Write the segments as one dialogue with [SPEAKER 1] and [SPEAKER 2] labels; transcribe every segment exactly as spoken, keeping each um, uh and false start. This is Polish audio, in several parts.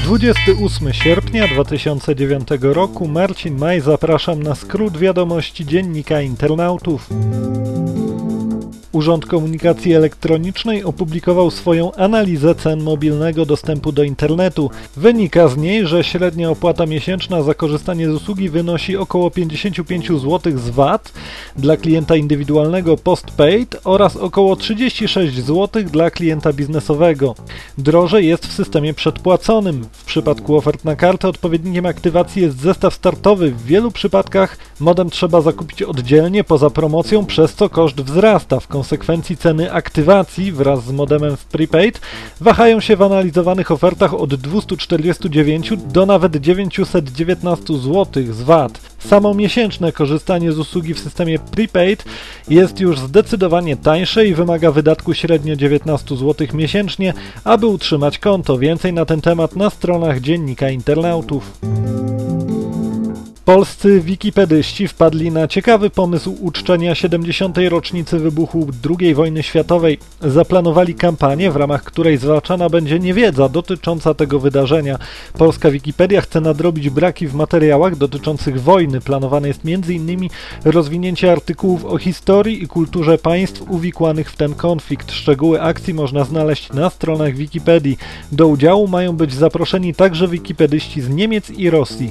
[SPEAKER 1] dwudziestego ósmego sierpnia dwa tysiące dziewiątego roku Marcin Maj, zapraszam na skrót wiadomości Dziennika Internautów. Urząd Komunikacji Elektronicznej opublikował swoją analizę cen mobilnego dostępu do internetu. Wynika z niej, że średnia opłata miesięczna za korzystanie z usługi wynosi około pięćdziesiąt pięć złotych z V A T dla klienta indywidualnego postpaid oraz około trzydzieści sześć złotych dla klienta biznesowego. Drożej jest w systemie przedpłaconym. W przypadku ofert na kartę odpowiednikiem aktywacji jest zestaw startowy. W wielu przypadkach modem trzeba zakupić oddzielnie poza promocją, przez co koszt wzrasta. W konsekwencji ceny aktywacji wraz z modemem w prepaid wahają się w analizowanych ofertach od dwieście czterdzieści dziewięć do nawet dziewięćset dziewiętnaście złotych z V A T. Samo miesięczne korzystanie z usługi w systemie prepaid jest już zdecydowanie tańsze i wymaga wydatku średnio dziewiętnaście złotych miesięcznie, aby utrzymać konto. Więcej na ten temat na stronach Dziennika Internautów. Polscy wikipedyści wpadli na ciekawy pomysł uczczenia siedemdziesiątej rocznicy wybuchu drugiej wojny światowej. Zaplanowali kampanię, w ramach której zwalczana będzie niewiedza dotycząca tego wydarzenia. Polska Wikipedia chce nadrobić braki w materiałach dotyczących wojny. Planowane jest między innymi rozwinięcie artykułów o historii i kulturze państw uwikłanych w ten konflikt. Szczegóły akcji można znaleźć na stronach Wikipedii. Do udziału mają być zaproszeni także wikipedyści z Niemiec i Rosji.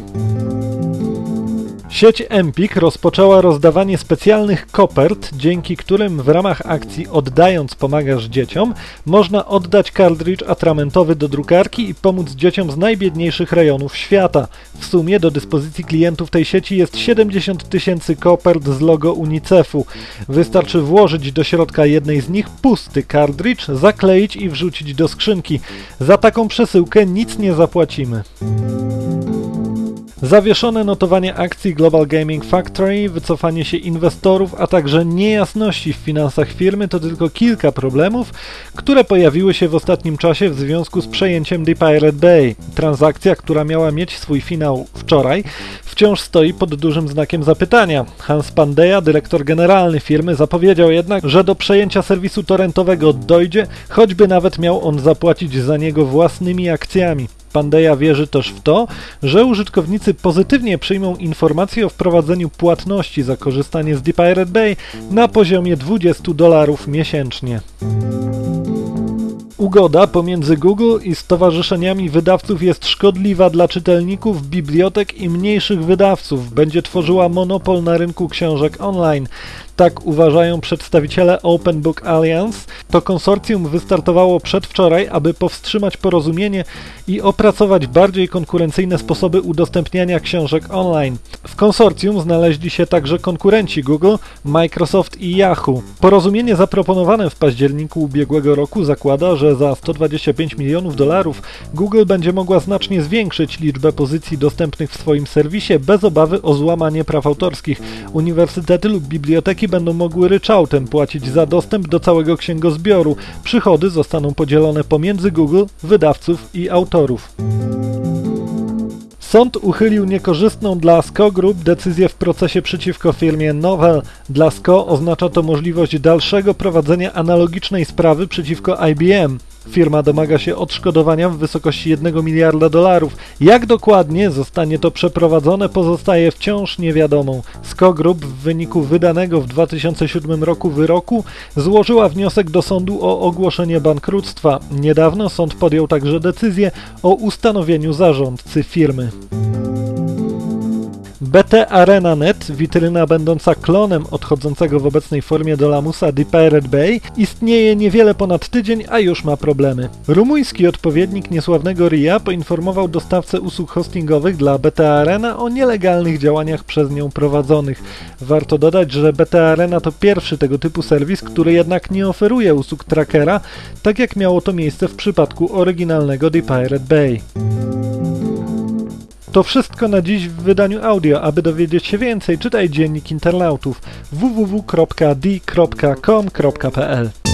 [SPEAKER 1] Sieć Empik rozpoczęła rozdawanie specjalnych kopert, dzięki którym w ramach akcji Oddając pomagasz dzieciom można oddać kartridż atramentowy do drukarki i pomóc dzieciom z najbiedniejszych rejonów świata. W sumie do dyspozycji klientów tej sieci jest siedemdziesiąt tysięcy kopert z logo UNICEF-u. Wystarczy włożyć do środka jednej z nich pusty kartridż, zakleić i wrzucić do skrzynki. Za taką przesyłkę nic nie zapłacimy. Zawieszone notowanie akcji Global Gaming Factory, wycofanie się inwestorów, a także niejasności w finansach firmy to tylko kilka problemów, które pojawiły się w ostatnim czasie w związku z przejęciem The Pirate Bay. Transakcja, która miała mieć swój finał wczoraj, wciąż stoi pod dużym znakiem zapytania. Hans Pandeja, dyrektor generalny firmy, zapowiedział jednak, że do przejęcia serwisu torrentowego dojdzie, choćby nawet miał on zapłacić za niego własnymi akcjami. Pandeja wierzy też w to, że użytkownicy pozytywnie przyjmą informację o wprowadzeniu płatności za korzystanie z The Pirate Bay na poziomie dwadzieścia dolarów miesięcznie. Ugoda pomiędzy Google i stowarzyszeniami wydawców jest szkodliwa dla czytelników, bibliotek i mniejszych wydawców. Będzie tworzyła monopol na rynku książek online. Tak uważają przedstawiciele Open Book Alliance. To konsorcjum wystartowało przedwczoraj, aby powstrzymać porozumienie i opracować bardziej konkurencyjne sposoby udostępniania książek online. W konsorcjum znaleźli się także konkurenci Google, Microsoft i Yahoo. Porozumienie zaproponowane w październiku ubiegłego roku zakłada, że za sto dwadzieścia pięć milionów dolarów Google będzie mogła znacznie zwiększyć liczbę pozycji dostępnych w swoim serwisie bez obawy o złamanie praw autorskich. Uniwersytety lub biblioteki będą mogły ryczałtem płacić za dostęp do całego księgozbioru. Przychody zostaną podzielone pomiędzy Google, wydawców i autorów. Sąd uchylił niekorzystną dla S K O Group decyzję w procesie przeciwko firmie Novell. Dla S K O oznacza to możliwość dalszego prowadzenia analogicznej sprawy przeciwko I B M. Firma domaga się odszkodowania w wysokości jednego miliarda dolarów. Jak dokładnie zostanie to przeprowadzone, pozostaje wciąż niewiadomą. S K O Group w wyniku wydanego w dwa tysiące siódmym roku wyroku złożyła wniosek do sądu o ogłoszenie bankructwa. Niedawno sąd podjął także decyzję o ustanowieniu zarządcy firmy. B T Arena kropka net, witryna będąca klonem odchodzącego w obecnej formie do lamusa The Pirate Bay, istnieje niewiele ponad tydzień, a już ma problemy. Rumuński odpowiednik niesławnego R I A poinformował dostawcę usług hostingowych dla B T Arena o nielegalnych działaniach przez nią prowadzonych. Warto dodać, że B T Arena to pierwszy tego typu serwis, który jednak nie oferuje usług trackera, tak jak miało to miejsce w przypadku oryginalnego The Pirate Bay. To wszystko na dziś w wydaniu audio. Aby dowiedzieć się więcej, czytaj Dziennik Internautów w w w kropka d kropka com kropka p l.